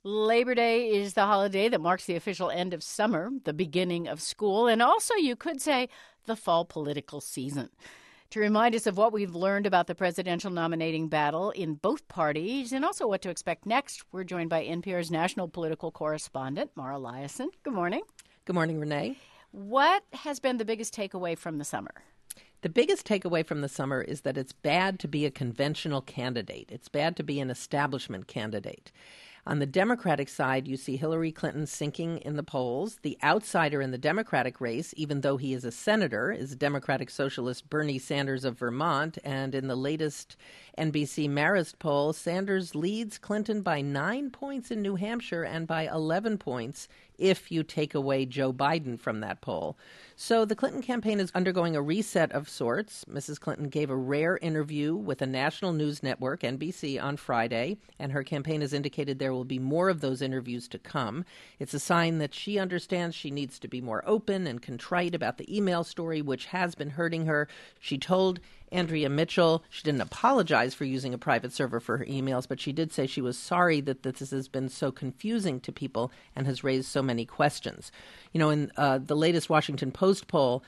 Labor Day is the holiday that marks the official end of summer, the beginning of school, and also, you could say, the fall political season. To remind us of what we've learned about the presidential nominating battle in both parties and also what to expect next, we're joined by NPR's national political correspondent, Mara Liasson. Good morning. Good morning, Renee. What has been the biggest takeaway from the summer? The biggest takeaway from the summer is that it's bad to be a conventional candidate. It's bad to be an establishment candidate. On the Democratic side, you see Hillary Clinton sinking in the polls. The outsider in the Democratic race, even though he is a senator, is Democratic Socialist Bernie Sanders of Vermont. And in the latest NBC Marist poll, Sanders leads Clinton by 9 points in New Hampshire and by 11 points if you take away Joe Biden from that poll. So the Clinton campaign is undergoing a reset of sorts. Mrs. Clinton gave a rare interview with a national news network, NBC, on Friday, and her campaign has indicated there will be more of those interviews to come. It's a sign that she understands she needs to be more open and contrite about the email story, which has been hurting her. She told Andrea Mitchell she didn't apologize for using a private server for her emails, but she did say she was sorry that this has been so confusing to people and has raised so many questions. You know, in the latest Washington Post poll,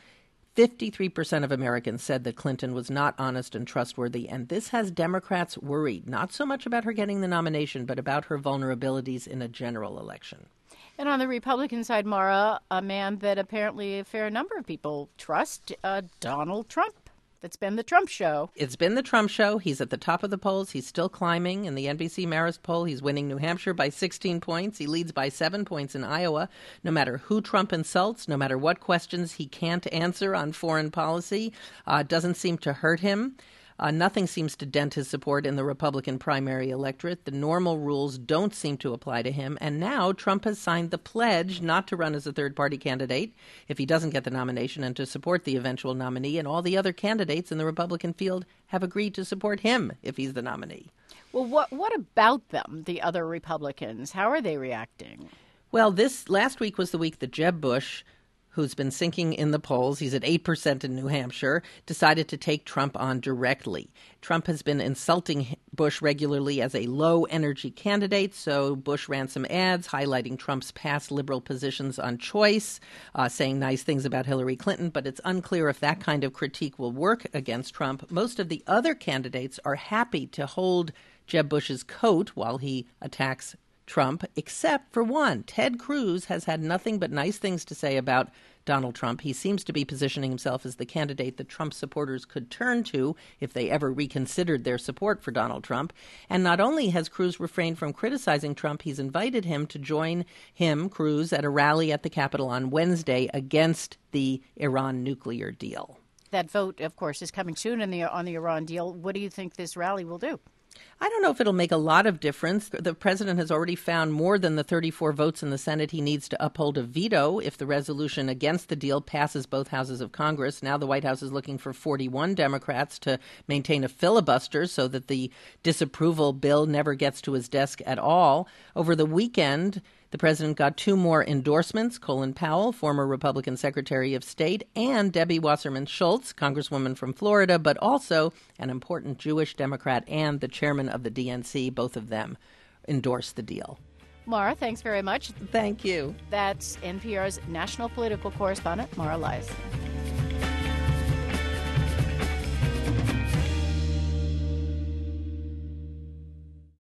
53% of Americans said that Clinton was not honest and trustworthy, and this has Democrats worried, not so much about her getting the nomination, but about her vulnerabilities in a general election. And on the Republican side, Mara, a man that apparently a fair number of people trust, Donald Trump. It's been the Trump show. It's been the Trump show. He's at the top of the polls. He's still climbing. In the NBC Marist poll, he's winning New Hampshire by 16 points. He leads by 7 points in Iowa. No matter who Trump insults, no matter what questions he can't answer on foreign policy, doesn't seem to hurt him. Nothing seems to dent his support in the Republican primary electorate. The normal rules don't seem to apply to him. And now Trump has signed the pledge not to run as a third-party candidate if he doesn't get the nomination and to support the eventual nominee. And all the other candidates in the Republican field have agreed to support him if he's the nominee. Well, what about them, the other Republicans? How are they reacting? Well, this last week was the week that Jeb Bush, who's been sinking in the polls, he's at 8% in New Hampshire, decided to take Trump on directly. Trump has been insulting Bush regularly as a low-energy candidate, so Bush ran some ads highlighting Trump's past liberal positions on choice, saying nice things about Hillary Clinton, but it's unclear if that kind of critique will work against Trump. Most of the other candidates are happy to hold Jeb Bush's coat while he attacks Trump, except for one. Ted Cruz has had nothing but nice things to say about Donald Trump. He seems to be positioning himself as the candidate that Trump supporters could turn to if they ever reconsidered their support for Donald Trump. And not only has Cruz refrained from criticizing Trump, he's invited him to join him, Cruz, at a rally at the Capitol on Wednesday against the Iran nuclear deal. That vote, of course, is coming soon on the Iran deal. What do you think this rally will do? I don't know if it'll make a lot of difference. The president has already found more than the 34 votes in the Senate he needs to uphold a veto if the resolution against the deal passes both houses of Congress. Now the White House is looking for 41 Democrats to maintain a filibuster so that the disapproval bill never gets to his desk at all. Over the weekend, the president got 2 more endorsements: Colin Powell, former Republican Secretary of State, and Debbie Wasserman Schultz, Congresswoman from Florida, but also an important Jewish Democrat and the chairman of the DNC. Both of them endorsed the deal. Mara, thanks very much. Thank you. That's NPR's national political correspondent, Mara Liasson.